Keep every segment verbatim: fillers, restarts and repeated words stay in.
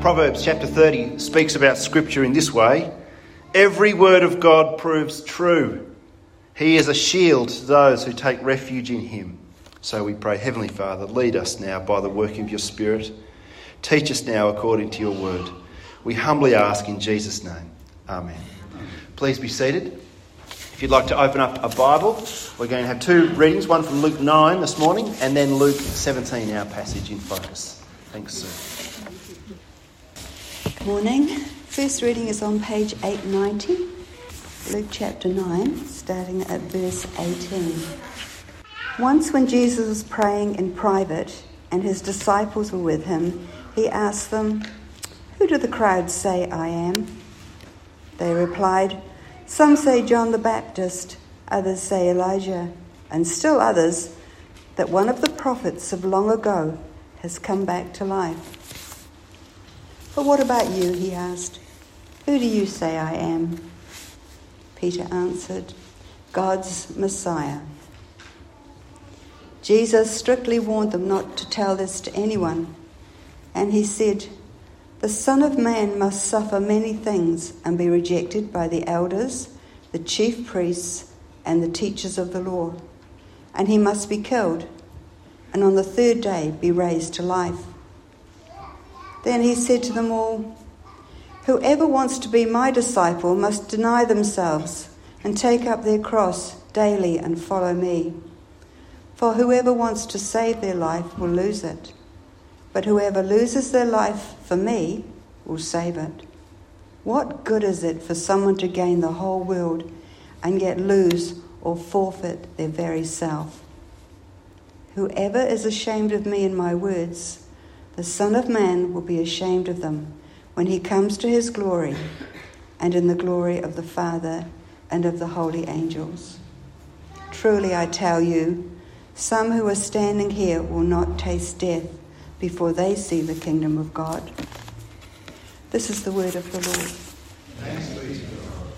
Proverbs chapter thirty speaks about Scripture in this way. Every word of God proves true. He is a shield to those who take refuge in him. So we pray, Heavenly Father, lead us now by the working of your Spirit. Teach us now according to your word. We humbly ask in Jesus' name. Amen. Please be seated. If you'd like to open up a Bible, we're going to have two readings, one from Luke nine this morning and then Luke seventeen, our passage in focus. Thanks, Sue. Good morning. First reading is on page eight ninety, Luke chapter nine, starting at verse eighteen. Once when Jesus was praying in private and his disciples were with him, he asked them, "Who do the crowds say I am?" They replied, "Some say John the Baptist, others say Elijah, and still others that one of the prophets of long ago has come back to life." "But what about you?" he asked. "Who do you say I am?" Peter answered, "God's Messiah." Jesus strictly warned them not to tell this to anyone, and he said, "The Son of Man must suffer many things and be rejected by the elders, the chief priests, and the teachers of the law, and he must be killed, and on the third day be raised to life." Then he said to them all, "Whoever wants to be my disciple must deny themselves and take up their cross daily and follow me. For whoever wants to save their life will lose it, but whoever loses their life for me will save it. What good is it for someone to gain the whole world and yet lose or forfeit their very self? Whoever is ashamed of me and my words, the Son of Man will be ashamed of them when he comes to his glory and in the glory of the Father and of the holy angels. Truly I tell you, some who are standing here will not taste death before they see the kingdom of God." This is the word of the Lord. Thanks be to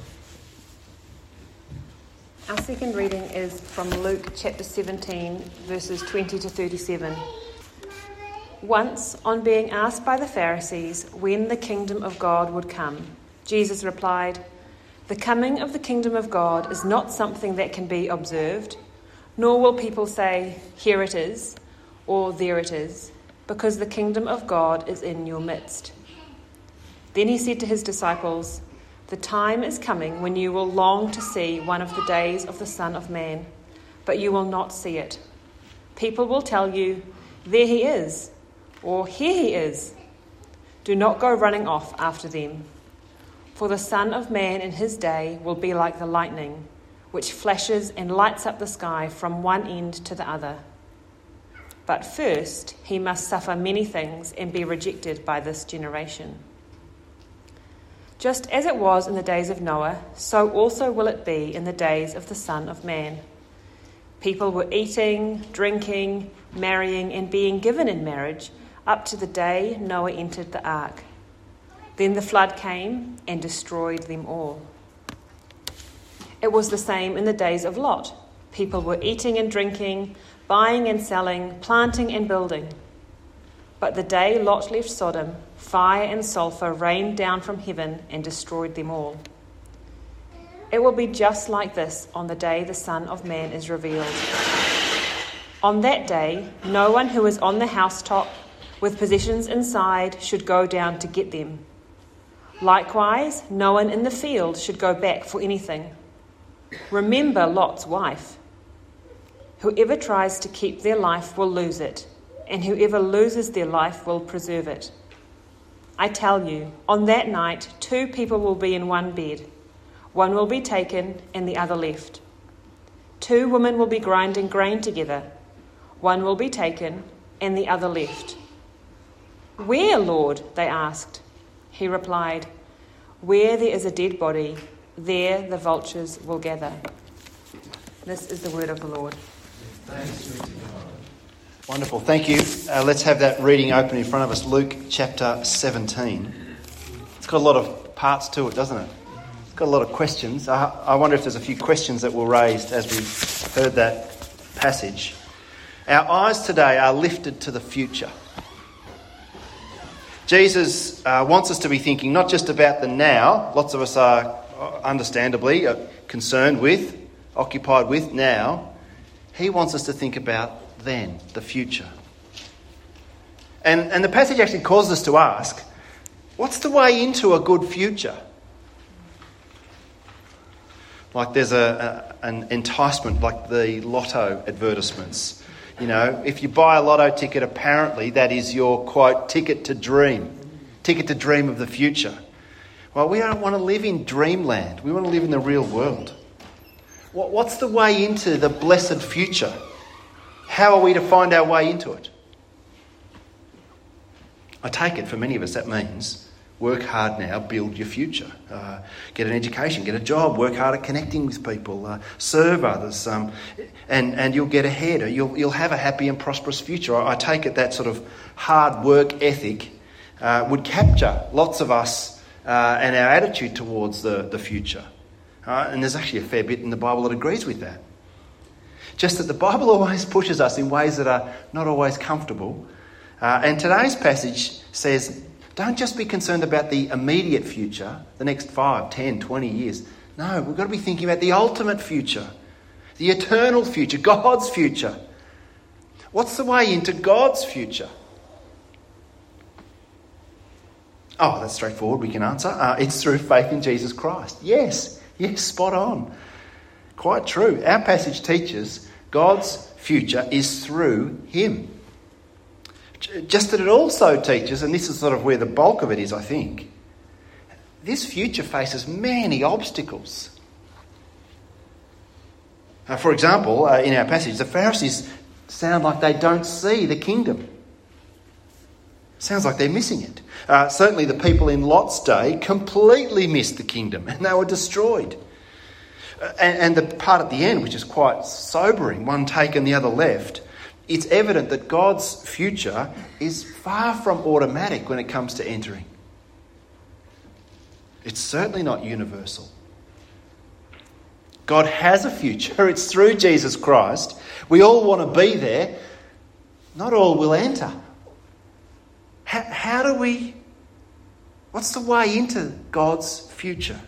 God. Our second reading is from Luke chapter seventeen, verses twenty to thirty-seven. Once, on being asked by the Pharisees when the kingdom of God would come, Jesus replied, "The coming of the kingdom of God is not something that can be observed, nor will people say, 'Here it is,' or 'There it is,' because the kingdom of God is in your midst." Then he said to his disciples, "The time is coming when you will long to see one of the days of the Son of Man, but you will not see it. People will tell you, 'There he is,' or 'Here he is.' Do not go running off after them. For the Son of Man in his day will be like the lightning, which flashes and lights up the sky from one end to the other. But first he must suffer many things and be rejected by this generation. Just as it was in the days of Noah, so also will it be in the days of the Son of Man. People were eating, drinking, marrying, and being given in marriage up to the day Noah entered the ark. Then the flood came and destroyed them all. It was the same in the days of Lot. People were eating and drinking, buying and selling, planting and building. But the day Lot left Sodom, fire and sulfur rained down from heaven and destroyed them all. It will be just like this on the day the Son of Man is revealed. On that day, no one who is on the housetop with possessions inside should go down to get them. Likewise, no one in the field should go back for anything. Remember Lot's wife. Whoever tries to keep their life will lose it, and whoever loses their life will preserve it. I tell you, on that night, two people will be in one bed. One will be taken and the other left. Two women will be grinding grain together. One will be taken and the other left. "Where, Lord?" they asked. He replied, "Where there is a dead body, there the vultures will gather." This is the word of the Lord. Thanks be to God. Wonderful, thank you. Uh, let's have that reading open in front of us, Luke chapter seventeen. It's got a lot of parts to it, doesn't it? It's got a lot of questions. I, I wonder if there's a few questions that were raised as we heard that passage. Our eyes today are lifted to the future. Jesus uh, wants us to be thinking not just about the now. Lots of us are understandably uh, concerned with, occupied with now. He wants us to think about then, the future. And, and the passage actually causes us to ask, what's the way into a good future? Like there's a, a an enticement, like the lotto advertisements. You know, if you buy a lotto ticket, apparently that is your, quote, ticket to dream. Ticket to dream of the future. Well, we don't want to live in dreamland. We want to live in the real world. What, what's the way into the blessed future? How are we to find our way into it? I take it for many of us that means work hard now, build your future. Uh, get an education, get a job, work hard at connecting with people, uh, serve others, um, and, and you'll get ahead. Or you'll, you'll have a happy and prosperous future. I, I take it that sort of hard work ethic uh, would capture lots of us uh, and our attitude towards the, the future. Uh, and there's actually a fair bit in the Bible that agrees with that. Just that the Bible always pushes us in ways that are not always comfortable. Uh, and today's passage says, don't just be concerned about the immediate future, the next five, ten, twenty years. No, we've got to be thinking about the ultimate future, the eternal future, God's future. What's the way into God's future? Oh, that's straightforward. We can answer. Uh, it's through faith in Jesus Christ. Yes, yes, spot on. Quite true. Our passage teaches God's future is through him. Just that it also teaches, and this is sort of where the bulk of it is, I think, this future faces many obstacles. Uh, for example, uh, in our passage, the Pharisees sound like they don't see the kingdom. Sounds like they're missing it. Uh, certainly the people in Lot's day completely missed the kingdom and they were destroyed. Uh, and, and the part at the end, which is quite sobering, one taken, the other left, it's evident that God's future is far from automatic when it comes to entering. It's certainly not universal. God has a future. It's through Jesus Christ. We all want to be there. Not all will enter. How, how do we... What's the way into God's future?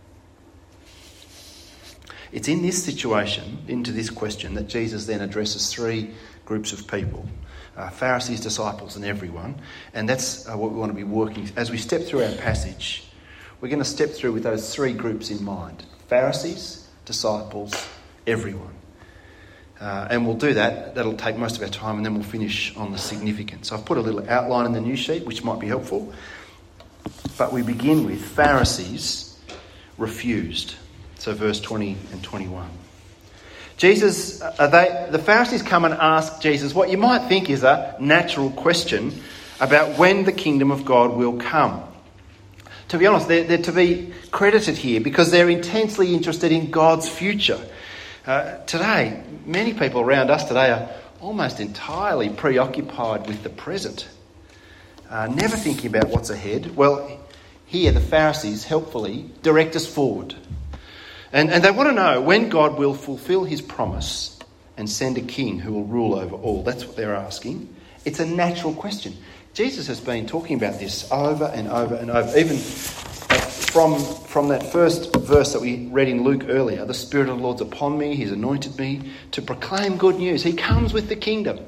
It's in this situation, into this question, that Jesus then addresses three groups of people, uh, Pharisees, disciples and everyone. And that's uh, what we want to be working. As we step through our passage, we're going to step through with those three groups in mind. Pharisees, disciples, everyone. Uh, and we'll do that. That'll take most of our time and then we'll finish on the significance. I've put a little outline in the news sheet which might be helpful. But we begin with Pharisees refused. So verse twenty and twenty-one. Jesus, uh, they, the Pharisees come and ask Jesus what you might think is a natural question about when the kingdom of God will come. To be honest, they're, they're to be credited here because they're intensely interested in God's future. Uh, today, many people around us today are almost entirely preoccupied with the present, uh, never thinking about what's ahead. Well, here the Pharisees helpfully direct us forward. And, and they want to know when God will fulfill his promise and send a king who will rule over all. That's what they're asking. It's a natural question. Jesus has been talking about this over and over and over. Even from, from that first verse that we read in Luke earlier, the Spirit of the Lord's upon me, he's anointed me to proclaim good news. He comes with the kingdom.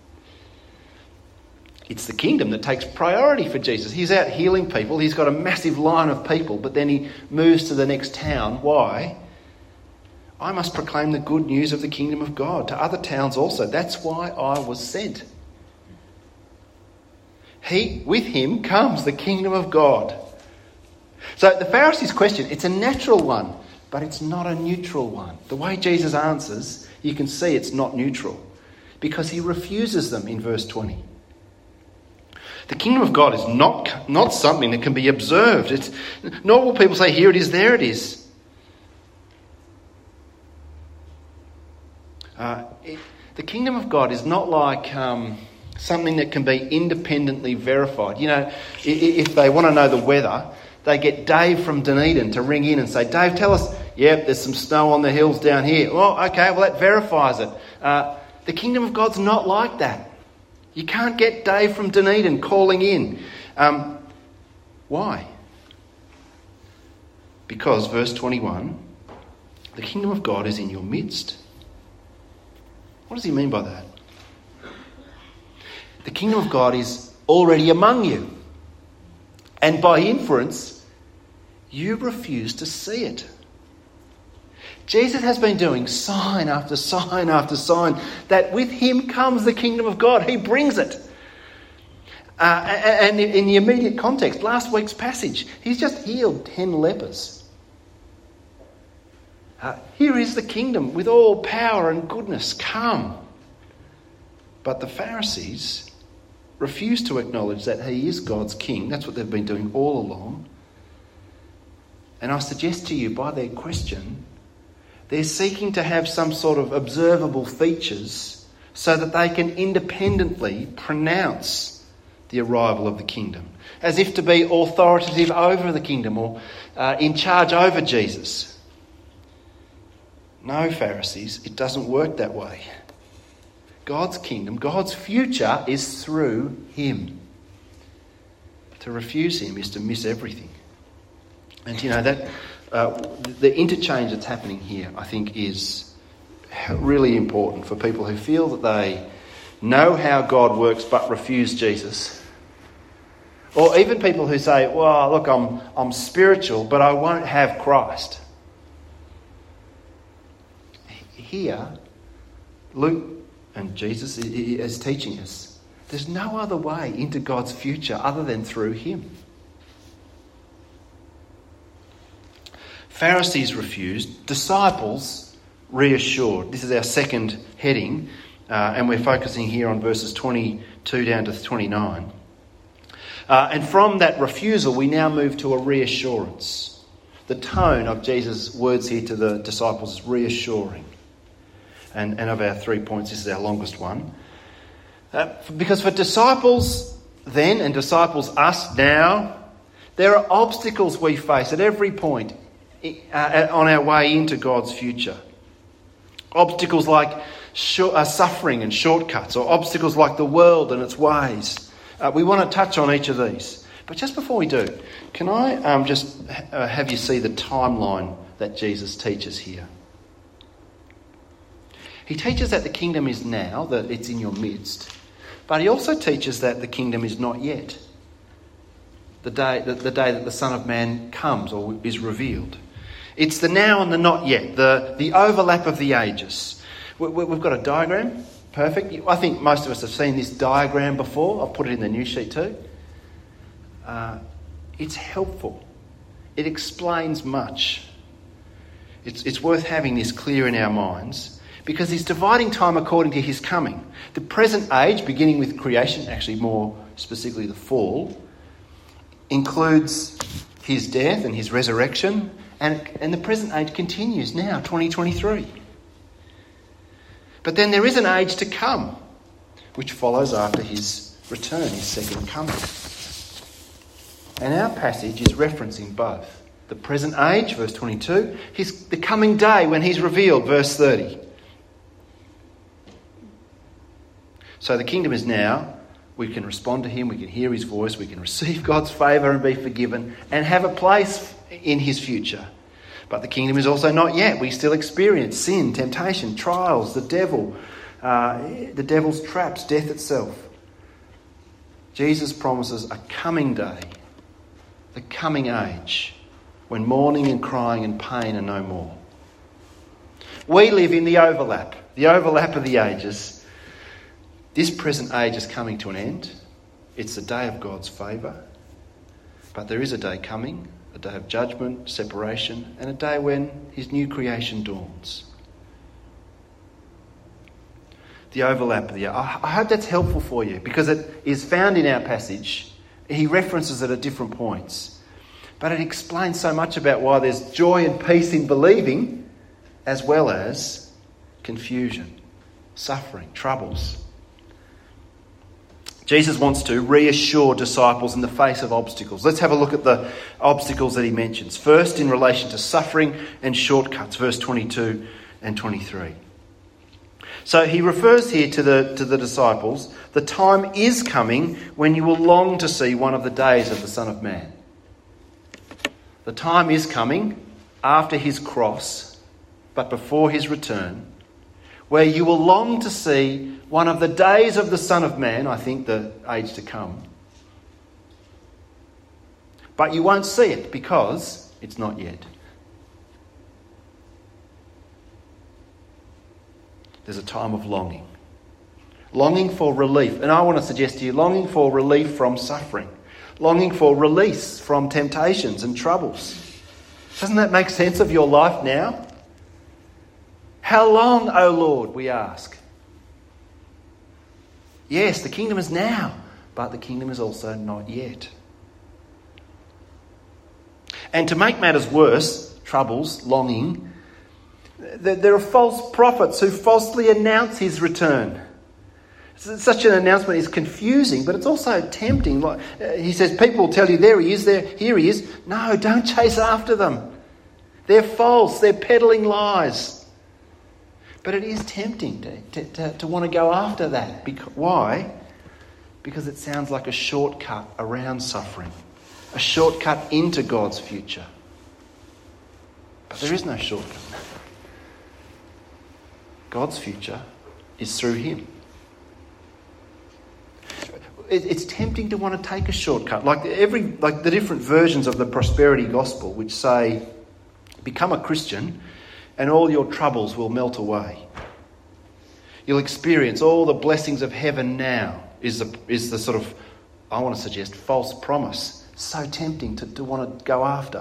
It's the kingdom that takes priority for Jesus. He's out healing people. He's got a massive line of people, but then he moves to the next town. Why? I must proclaim the good news of the kingdom of God to other towns also. That's why I was sent. He, with him comes the kingdom of God. So the Pharisees' question, it's a natural one, but it's not a neutral one. The way Jesus answers, you can see it's not neutral because he refuses them in verse twenty. The kingdom of God is not, not something that can be observed. It's, nor will people say, here it is, there it is. Uh, it, the kingdom of God is not like um, something that can be independently verified. You know, if, if they want to know the weather, they get Dave from Dunedin to ring in and say, Dave, tell us, yep, there's some snow on the hills down here. Well, okay, well, that verifies it. Uh, the kingdom of God's not like that. You can't get Dave from Dunedin calling in. Um, why? Because, verse twenty-one, the kingdom of God is in your midst. What does he mean by that? The kingdom of God is already among you. And by inference, you refuse to see it. Jesus has been doing sign after sign after sign that with him comes the kingdom of God. He brings it. Uh, and in the immediate context, last week's passage, he's just healed ten lepers. Uh, here is the kingdom with all power and goodness. Come. But the Pharisees refuse to acknowledge that he is God's king. That's what they've been doing all along. And I suggest to you, by their question, they're seeking to have some sort of observable features so that they can independently pronounce the arrival of the kingdom, as if to be authoritative over the kingdom or uh, in charge over Jesus. No, Pharisees, it doesn't work that way. God's kingdom, God's future is through him. To refuse him is to miss everything. And you know, that uh, the interchange that's happening here, I think, is really important for people who feel that they know how God works but refuse Jesus. Or even people who say, well, look, I'm, I'm spiritual, but I won't have Christ. Here, Luke and Jesus is teaching us there's no other way into God's future other than through him. Pharisees refused, disciples reassured. This is our second heading, uh, and we're focusing here on verses twenty-two down to twenty-nine. Uh, and from that refusal, we now move to a reassurance. The tone of Jesus' words here to the disciples is reassuring. And, and of our three points, this is our longest one. Uh, because for disciples then and disciples us now, there are obstacles we face at every point uh, on our way into God's future. Obstacles like sh- uh, suffering and shortcuts, or obstacles like the world and its ways. Uh, we want to touch on each of these. But just before we do, can I um, just uh, have you see the timeline that Jesus teaches here? He teaches that the kingdom is now, that it's in your midst. But he also teaches that the kingdom is not yet. The day, the, the day that the Son of Man comes or is revealed. It's the now and the not yet, the, the overlap of the ages. We, we, we've got a diagram. Perfect. I think most of us have seen this diagram before. I've put it in the news sheet too. Uh, it's helpful. It explains much. It's, it's worth having this clear in our minds. Because he's dividing time according to his coming. The present age, beginning with creation, actually more specifically the fall, includes his death and his resurrection, and, and the present age continues now, twenty twenty-three. But then there is an age to come, which follows after his return, his second coming. And our passage is referencing both. The present age, verse twenty-two, his, the coming day when he's revealed, verse thirty. So the kingdom is now. We can respond to him, we can hear his voice, we can receive God's favour and be forgiven and have a place in his future. But the kingdom is also not yet. We still experience sin, temptation, trials, the devil, uh, the devil's traps, death itself. Jesus promises a coming day, the coming age, when mourning and crying and pain are no more. We live in the overlap, the overlap of the ages. This present age is coming to an end. It's the day of God's favour. But there is a day coming, a day of judgment, separation, and a day when his new creation dawns. The overlap there. I hope that's helpful for you because it is found in our passage. He references it at different points. But it explains so much about why there's joy and peace in believing as well as confusion, suffering, troubles. Jesus wants to reassure disciples in the face of obstacles. Let's have a look at the obstacles that he mentions. First, in relation to suffering and shortcuts, verse twenty-two and twenty-three. So he refers here to the, to the disciples. The time is coming when you will long to see one of the days of the Son of Man. The time is coming after his cross, but before his return, where you will long to see one of the days of the Son of Man, I think the age to come. But you won't see it because it's not yet. There's a time of longing. Longing for relief. And I want to suggest to you, longing for relief from suffering. Longing for release from temptations and troubles. Doesn't that make sense of your life now? How long, O Lord, we ask? Yes, the kingdom is now, but the kingdom is also not yet. And to make matters worse, troubles, longing, there are false prophets who falsely announce his return. Such an announcement is confusing, but it's also tempting. Like he says, people will tell you, there he is, there, here he is. No, don't chase after them. They're false. They're peddling lies. But it is tempting to, to, to, to want to go after that. Because, why? Because it sounds like a shortcut around suffering. A shortcut into God's future. But there is no shortcut. God's future is through him. It's tempting to want to take a shortcut, like every like the different versions of the prosperity gospel, which say, become a Christian and all your troubles will melt away. You'll experience all the blessings of heaven now, is the, is the sort of, I want to suggest, false promise. So tempting to, to want to go after.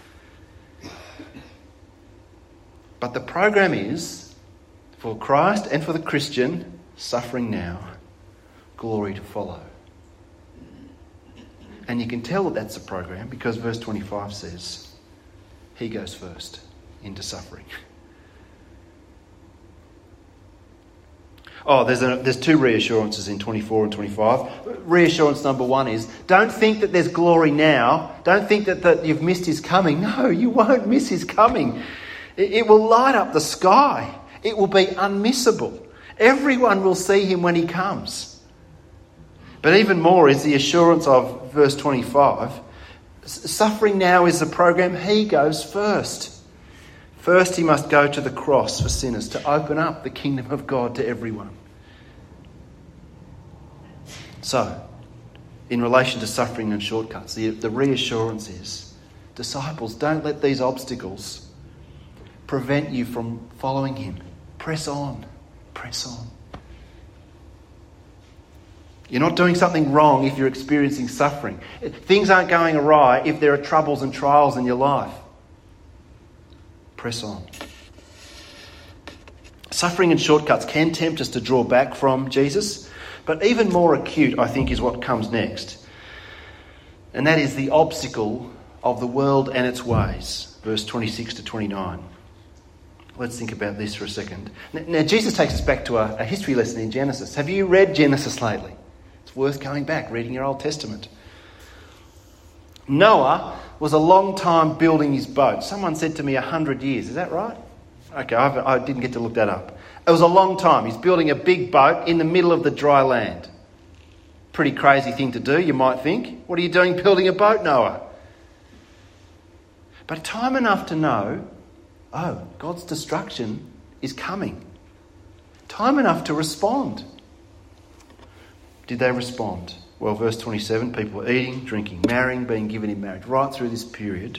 But the program is, for Christ and for the Christian, suffering now, glory to follow. And you can tell that that's the program because verse twenty-five says, he goes first into suffering. Oh, there's a, there's two reassurances in twenty-four and twenty-five. Reassurance number one is, don't think that there's glory now. Don't think that, that you've missed his coming. No, you won't miss his coming. It, it will light up the sky. It will be unmissable. Everyone will see him when he comes. But even more is the assurance of verse twenty-five. Suffering now is the program. He goes first. First he must go to the cross for sinners to open up the kingdom of God to everyone. So, in relation to suffering and shortcuts, the, the reassurance is, disciples, don't let these obstacles prevent you from following him. Press on. Press on. You're not doing something wrong if you're experiencing suffering. Things aren't going awry if there are troubles and trials in your life. Press on. Suffering and shortcuts can tempt us to draw back from Jesus, but even more acute, I think, is what comes next. And that is the obstacle of the world and its ways. Verse twenty-six to twenty-nine. Let's think about this for a second. Now, Jesus takes us back to a, a history lesson in Genesis. Have you read Genesis lately? It's worth going back, reading your Old Testament. Noah was a long time building his boat. Someone said to me a hundred years. Is that right? Okay, I've, I didn't get to look that up. It was a long time. He's building a big boat in the middle of the dry land. Pretty crazy thing to do, you might think. What are you doing building a boat, Noah? But time enough to know, oh, God's destruction is coming. Time enough to respond. Did they respond? Well, verse twenty-seven, people were eating, drinking, marrying, being given in marriage, right through this period,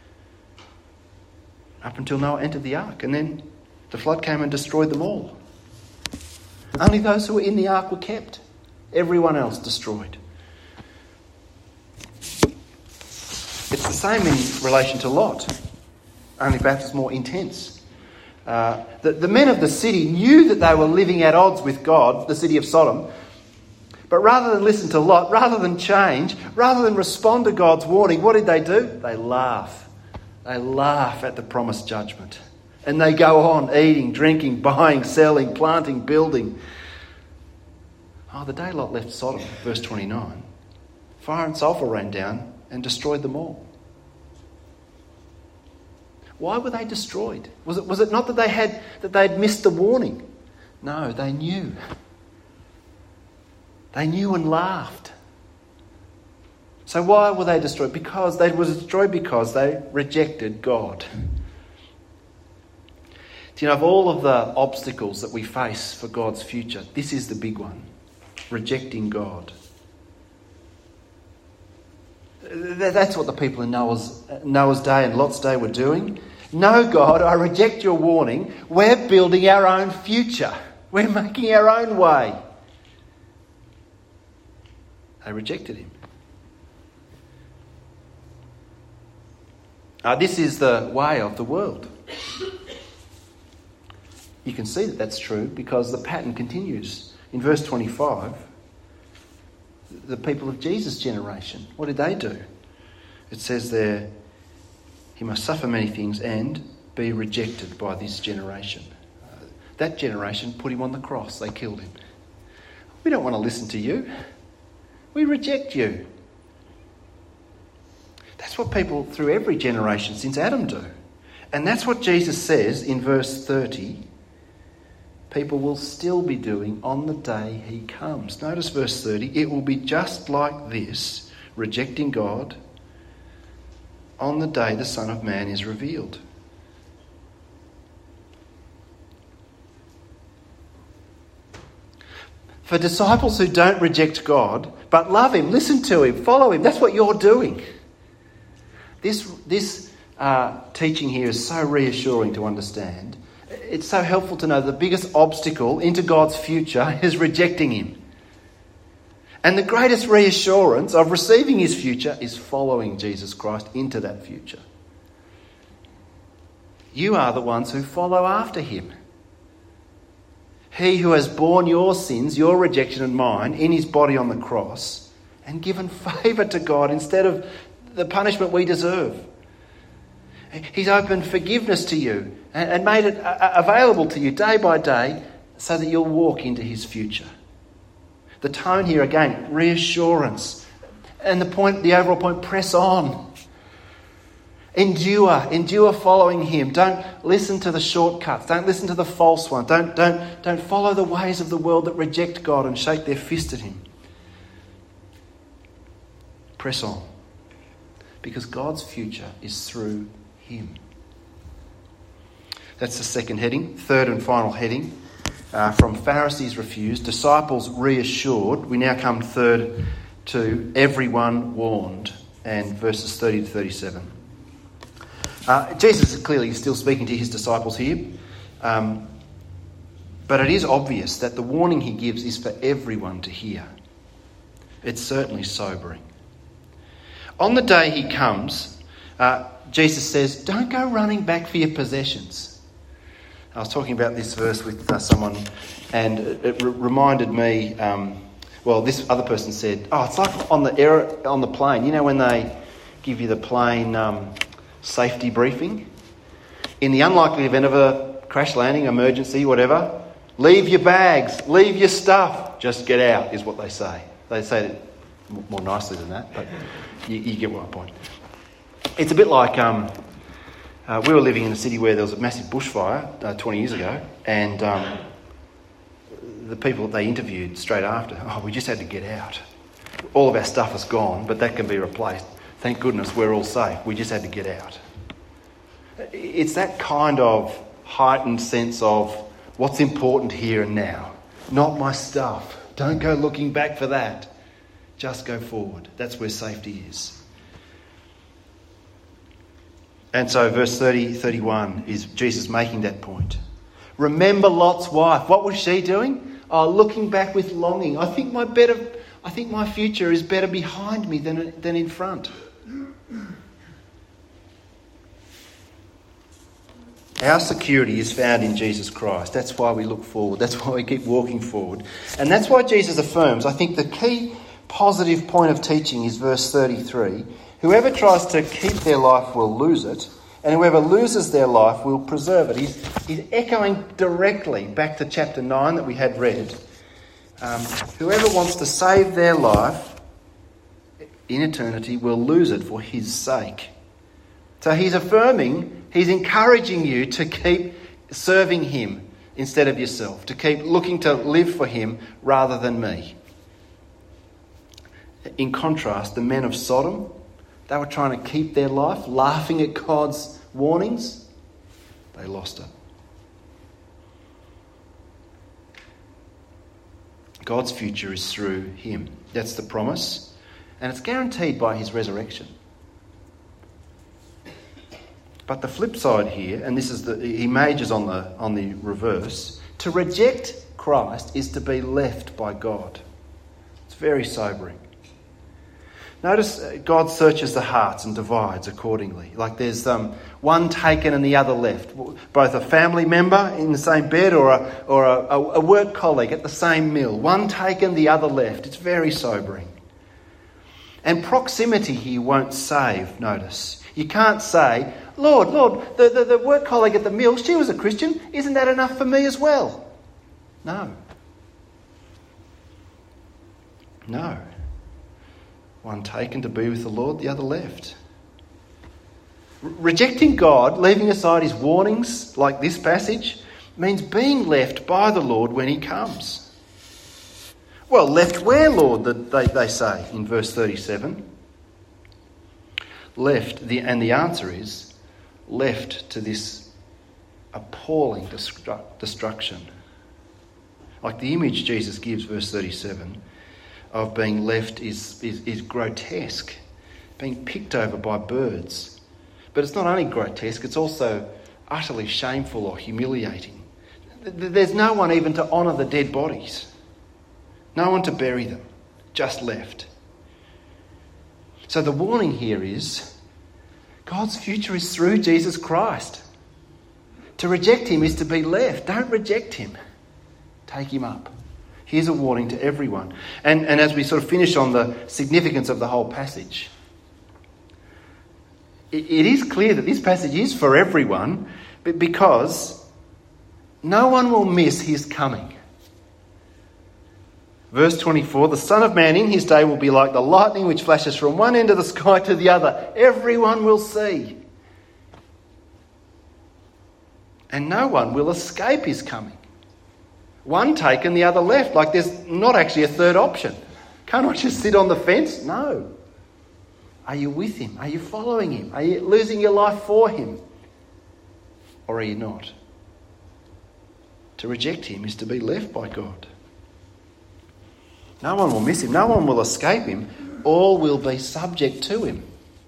up until Noah entered the ark. And then the flood came and destroyed them all. Only those who were in the ark were kept. Everyone else destroyed. It's the same in relation to Lot, only perhaps it's more intense. Uh, the, the men of the city knew that they were living at odds with God, the city of Sodom. But rather than listen to Lot, rather than change, rather than respond to God's warning, what did they do? They laugh. They laugh at the promised judgment. And they go on eating, drinking, buying, selling, planting, building. Oh, the day Lot left Sodom, verse twenty-nine, fire and sulphur rained down and destroyed them all. Why were they destroyed? Was it, was it not that they had that they had missed the warning? No, they knew. They knew and laughed. So why were they destroyed? Because they were destroyed because they rejected God. Do you know, of all of the obstacles that we face for God's future, this is the big one. Rejecting God. That's what the people in Noah's, Noah's day and Lot's day were doing. No, God, I reject your warning. We're building our own future. We're making our own way. They rejected him. Uh, this is the way of the world. You can see that that's true because the pattern continues. In verse twenty-five, the people of Jesus' generation, what did they do? It says there, he must suffer many things and be rejected by this generation. Uh, that generation put him on the cross. They killed him. We don't want to listen to you. We reject you. That's what people through every generation since Adam do. And that's what Jesus says in verse thirty. People will still be doing on the day he comes. Notice verse thirty. It will be just like this, rejecting God, on the day the Son of Man is revealed. For disciples who don't reject God, but love him, listen to him, follow him, that's what you're doing. This, this uh, teaching here is so reassuring to understand. It's so helpful to know the biggest obstacle into God's future is rejecting him. And the greatest reassurance of receiving his future is following Jesus Christ into that future. You are the ones who follow after him. He who has borne your sins, your rejection and mine, in his body on the cross and given favour to God instead of the punishment we deserve. He's opened forgiveness to you and made it available to you day by day so that you'll walk into his future. The tone here again, reassurance. And the point, the overall point, press on. Endure, endure following him. Don't listen to the shortcuts. Don't listen to the false one. Don't, don't, don't follow the ways of the world that reject God and shake their fist at him. Press on. Because God's future is through him. That's the second heading. Third and final heading. Uh, from Pharisees refused, disciples reassured. We now come third to everyone warned. And verses thirty to thirty-seven. Uh, Jesus is clearly still speaking to his disciples here. Um, but it is obvious that the warning he gives is for everyone to hear. It's certainly sobering. On the day he comes, uh, Jesus says, don't go running back for your possessions. I was talking about this verse with uh, someone and it, it re- reminded me, um, well, this other person said, oh, it's like on the air, on the plane. You know when they give you the plane um, safety briefing? In the unlikely event of a crash landing, emergency, whatever, leave your bags, leave your stuff, just get out is what they say. They say it more nicely than that, but you, you get my point. It's a bit like um, uh, we were living in a city where there was a massive bushfire uh, twenty years ago, and um, the people that they interviewed straight after, oh, we just had to get out. All of our stuff is gone, but that can be replaced. Thank goodness we're all safe. We just had to get out. It's that kind of heightened sense of what's important here and now. Not my stuff. Don't go looking back for that. Just go forward. That's where safety is. And so verse thirty, thirty-one is Jesus making that point. Remember Lot's wife. What was she doing? Oh, looking back with longing. I think my better, I think my future is better behind me than, than in front. Our security is found in Jesus Christ. That's why we look forward. That's why we keep walking forward. And that's why Jesus affirms, I think the key positive point of teaching is verse thirty-three. Whoever tries to keep their life will lose it, and whoever loses their life will preserve it. He's, he's echoing directly back to chapter nine that we had read. Um, whoever wants to save their life in eternity will lose it for his sake. So he's affirming, he's encouraging you to keep serving him instead of yourself, to keep looking to live for him rather than me. In contrast, the men of Sodom, they were trying to keep their life, laughing at God's warnings. They lost it. God's future is through him. That's the promise. And it's guaranteed by his resurrection. But the flip side here, and this is the he majors on the on the reverse, to reject Christ is to be left by God. It's very sobering. Notice God searches the hearts and divides accordingly. Like there's um, one taken and the other left. Both a family member in the same bed or a or a, a work colleague at the same meal. One taken, the other left. It's very sobering. And proximity here won't save, notice. You can't say, Lord, Lord, the, the, the work colleague at the mill, she was a Christian. Isn't that enough for me as well? No. No. One taken to be with the Lord, the other left. Re- rejecting God, leaving aside his warnings, like this passage, means being left by the Lord when he comes. Well, left where, Lord, they, they say in verse thirty-seven. Left, the, and the answer is, left to this appalling destru- destruction. Like the image Jesus gives, verse thirty-seven, of being left is, is, is grotesque, being picked over by birds. But it's not only grotesque, it's also utterly shameful or humiliating. There's no one even to honour the dead bodies. No one to bury them, just left. So the warning here is, God's future is through Jesus Christ. To reject him is to be left. Don't reject him. Take him up. Here's a warning to everyone. And, and as we sort of finish on the significance of the whole passage, it, it is clear that this passage is for everyone, but because no one will miss his coming. Verse twenty-four, the Son of Man in his day will be like the lightning which flashes from one end of the sky to the other. Everyone will see. And no one will escape his coming. One taken, the other left. Like there's not actually a third option. Can't I just sit on the fence? No. Are you with him? Are you following him? Are you losing your life for him? Or are you not? To reject him is to be left by God. No one will miss him. No one will escape him. All will be subject to him.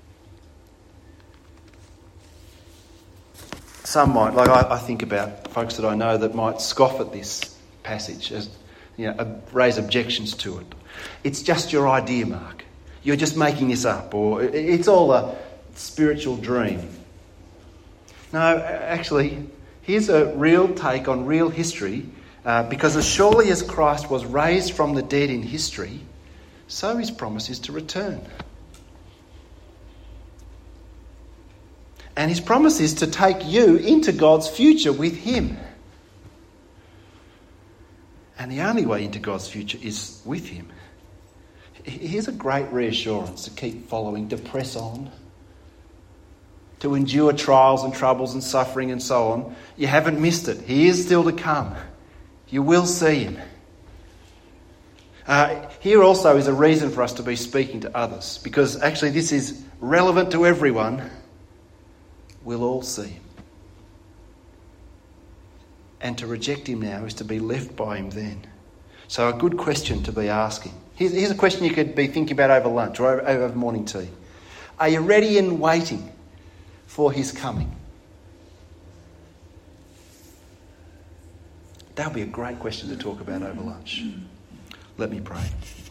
Some might, like I, I think about folks that I know that might scoff at this passage, as you know, raise objections to it. It's just your idea, Mark. You're just making this up, or it's all a spiritual dream. No, actually, here's a real take on real history. Uh, because as surely as Christ was raised from the dead in history, so his promise is to return. And his promise is to take you into God's future with him. And the only way into God's future is with him. Here's a great reassurance to keep following, to press on, to endure trials and troubles and suffering and so on. You haven't missed it. He is still to come. You will see him. Uh, here also is a reason for us to be speaking to others, because actually this is relevant to everyone. We'll all see him. And to reject him now is to be left by him then. So a good question to be asking. Here's, here's a question you could be thinking about over lunch or over, over morning tea. Are you ready and waiting for his coming? That would be a great question to talk about over lunch. Let me pray.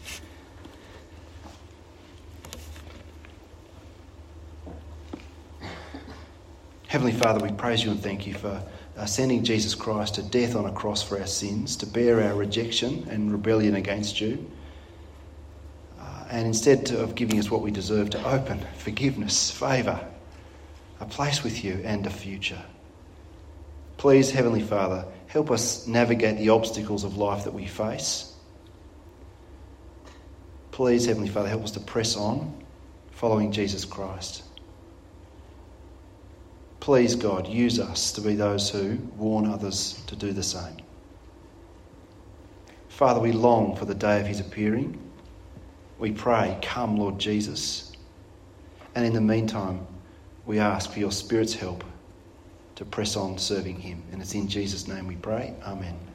Heavenly Father, we praise you and thank you for uh, sending Jesus Christ to death on a cross for our sins, to bear our rejection and rebellion against you, uh, and instead to, of giving us what we deserve, to open forgiveness, favour, a place with you and a future. Please, Heavenly Father, help us navigate the obstacles of life that we face. Please, Heavenly Father, help us to press on, following Jesus Christ. Please, God, use us to be those who warn others to do the same. Father, we long for the day of his appearing. We pray, come, Lord Jesus. And in the meantime, we ask for your Spirit's help to press on serving him. And it's in Jesus' name we pray. Amen.